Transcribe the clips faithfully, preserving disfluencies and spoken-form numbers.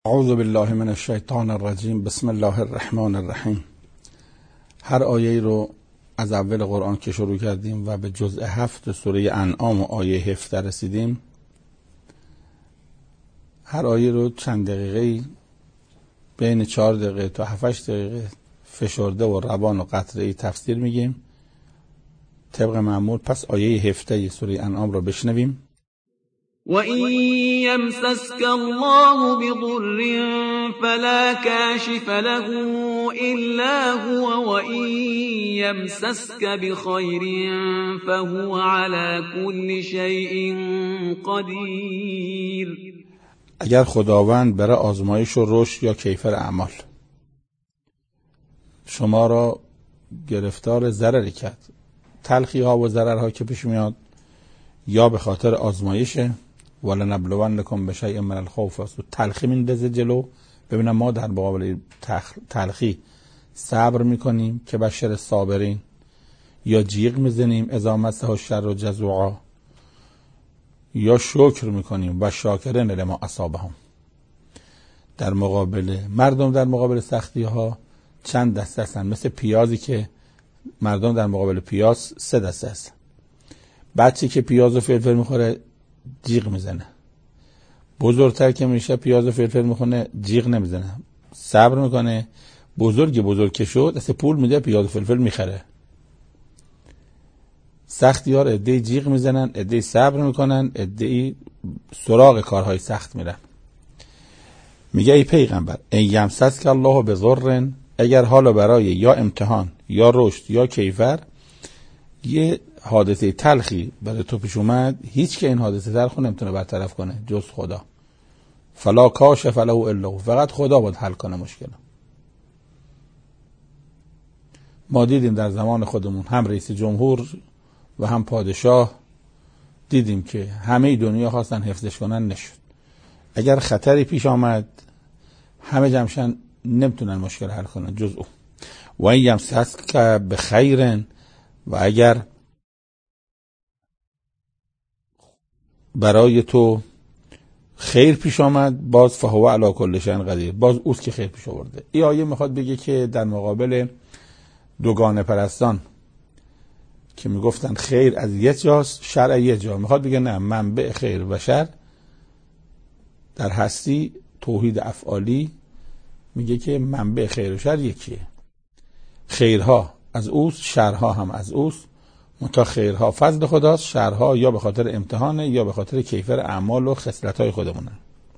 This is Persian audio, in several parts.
اعوذ بالله من الشیطان الرجیم. بسم الله الرحمن الرحیم. هر آیه رو از اول قرآن که شروع کردیم و به جزء هفت سوره انعام و آیه هفده رسیدیم، هر آیه رو چند دقیقه بین چهار دقیقه تا هفتش دقیقه فشرده و روان و قطره‌ای تفسیر میگیم طبق معمول. پس آیه هفده سوره انعام رو بشنویم. وَإِن يَمْسَسْكَ اللَّهُ بِضُرٍّ فَلَا كَاشِفَ لَهُ إِلَّا هُوَ وَإِن يَمْسَسْكَ بِخَيْرٍ فَهُوَ عَلَى كُلِّ شَيْءٍ قَدِيرٌ. اگر خداوند برای آزمایش و رشد یا کیفر اعمال شما را گرفتار ضرری کرد، تلخی ها و ضررها که پیش میاد یا به خاطر آزمایشه، ولنبلونکم بشیء من الخوف، و تلخی میندازه جلو. ببینم ما در مقابل تلخی صبر میکنیم که بشر صابرین، یا جیغ میزنیم اذا مسه الشر و جزوعا، یا شکر میکنیم و شاکرین لما اصابهم. در مقابل مردم در مقابل سختی ها چند دسته هستن، مثل پیازی که مردم در مقابل پیاز سه دسته هستن. بچه که پیاز و فلفل میخوره جیغ میزنه، بزرگتر که میشه پیاز و فلفل میخونه جیغ نمیزنه، صبر میکنه. بزرگ بزرگ که شد دست پول میده پیاز و فلفل میخره. سختی ها عده‌ای جیغ میزنن، عده‌ای صبر میکنن، عده‌ای سراغ کارهای سخت میرن. میگه ای پیغمبر این یمسسک الله بضر، اگر حالا برای یا امتحان یا رشد یا کیفر یه حادثه تلخی برای تو پیش اومد، هیچ که این حادثه تلخ رو نمیتونه برطرف کنه جز خدا. فلا کاشف له الا هو، فقط خدا باید حل کنه مشکل. ما دیدیم در زمان خودمون هم رئیس جمهور و هم پادشاه دیدیم که همه دنیا خواستن حفظش کنن، نشد. اگر خطری پیش آمد همه جمشن نمیتونن مشکل حل کنن جز او. و این یمسسک بخیر، و اگر برای تو خیر پیش آمد باز فهو علی کل شیء قدیر، باز اوست که خیر پیش آورده. این آیه میخواد بگه که در مقابل دوگانه پرستان که میگفتن خیر از یه جاست شر از یه جا، میخواد بگه نه، منبع خیر و شر در هستی توحید افعالی میگه که منبع خیر و شر یکیه. خیرها از اوست، شرها هم از اوست، منتها خیرها فضل خداست، شرها یا به خاطر امتحانه یا به خاطر کیفر اعمال و خصلت‌های خودمونه.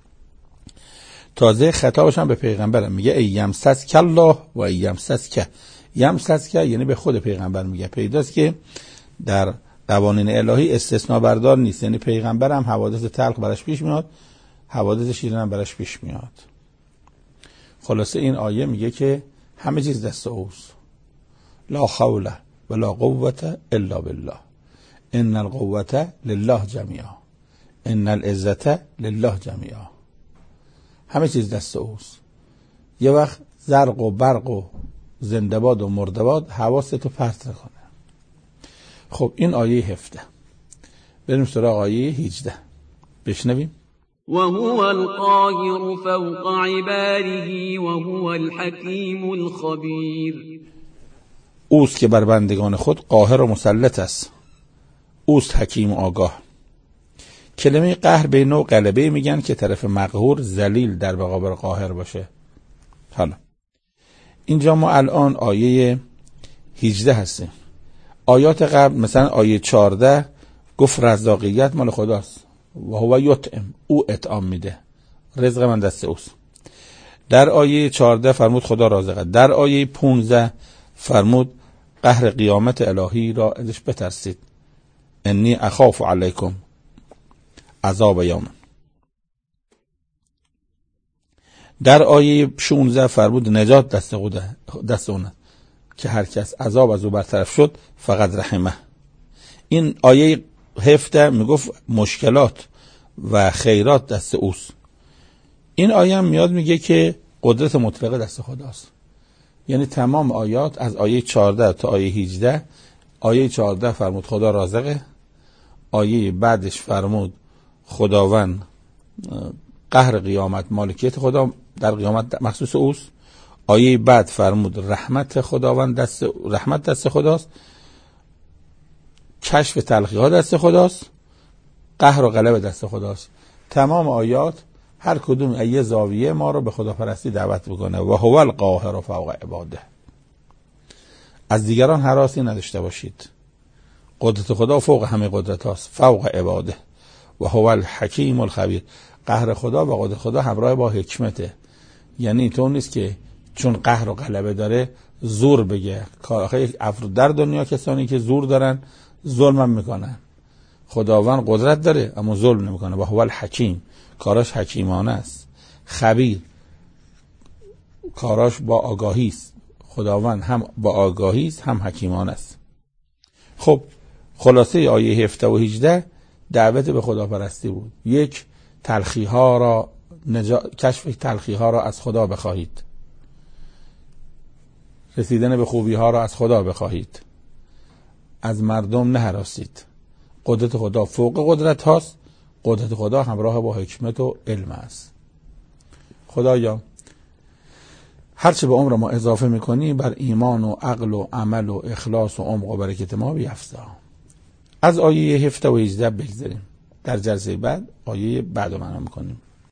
تازه خطابش هم به پیغمبرم میگه ای یمسسک الله و ای یمسسک. یمسسک یعنی به خود پیغمبر میگه. پیداست که در قوانین الهی استثناء بردار نیست، یعنی پیغمبرم حوادث تلخ براش پیش میاد، حوادث شیرین هم براش پیش میاد. خلاصه این آیه میگه که همه چیز دست اوست. لا حول ولا قوة الا بالله، ان القوة لله جميعا، ان العزة لله جميعا. همه چیز دست اوست. یه وقت زرق و برق و زنده‌باد و مرده‌باد حواستو پرت نکنه. خب این آیه هفده. بریم سراغ آیه هجده بشنویم. وهو القاهر فوق عباده وهو الحكيم الخبير. اوست که بر بندگان خود قاهر و مسلط است، اوست حکیم و آگاه. کلمه قهر به نوع غلبه میگن که طرف مقهور ذلیل در مقابل قاهر باشه. حالا اینجا ما الان آیه هجده هستیم. آیات قبل مثلا آیه چهارده گفت رزاقیت مال خداست و هو یطعم، او اطعام میده، رزق من دست اوست. در آیه چهارده فرمود خدا رازقه. در آیه پانزده فرمود قهر قیامت الهی را ازش بترسید، انی اخاف علیکم عذاب یوم. در آیه شانزده فرمود نجات دست خدا، دست اونه که هر کس عذاب از او برطرف شد فقط رحمه. این آیه هفده میگفت مشکلات و خیرات دست اوست. این آیه هم میاد میگه که قدرت مطلقه دست خداست. یعنی تمام آیات از آیه چهارده تا آیه هجده، آیه چهارده فرمود خدا رازقه، آیه بعدش فرمود خداوند قهر قیامت مالکیت خدا در قیامت مخصوص اوست. آیه بعد فرمود رحمت خداوند دست رحمت دست خداست، کشف تلخی ها دست خداست، قهر و غلبه دست خداست. تمام آیات هر کدوم یه زاویه ما رو به خداپرستی دعوت بکنه. و هو القاهر فوق عباده. از دیگران هراسی نداشته باشید. قدرت خدا فوق همه قدرت هاست، فوق عباده. و هو الحکیم الخبیر. قهر خدا و قدرت خدا همراه با حکمته. یعنی تو نیست که چون قهر و غلبه داره زور بگه. آخه افراد در دنیا کسانی که زور دارن ظلم هم میکنن. خداوند قدرت داره اما ظلم نمیکنه. و هو الحکیم، کاراش حکیمانه است. خبیر، کاراش با آگاهی است. خداوند هم با آگاهی است هم حکیمانه است. خب خلاصه آیه هفده و هجده دعوت به خداپرستی بود. یک، تلخی ها را نجا... کشف تلخی ها را از خدا بخواهید، رسیدن به خوبی ها را از خدا بخواهید، از مردم نهراسید. قدرت خدا فوق قدرت هاست، قدرت خدا همراه با حکمت و علم است. خدایا هرچه به عمر ما اضافه میکنی بر ایمان و عقل و عمل و اخلاص و عمق و برکت ما بیفزا. از آیه هفده و هجده بگذاریم، در جلسه بعد آیه بعد رو معنا میکنیم.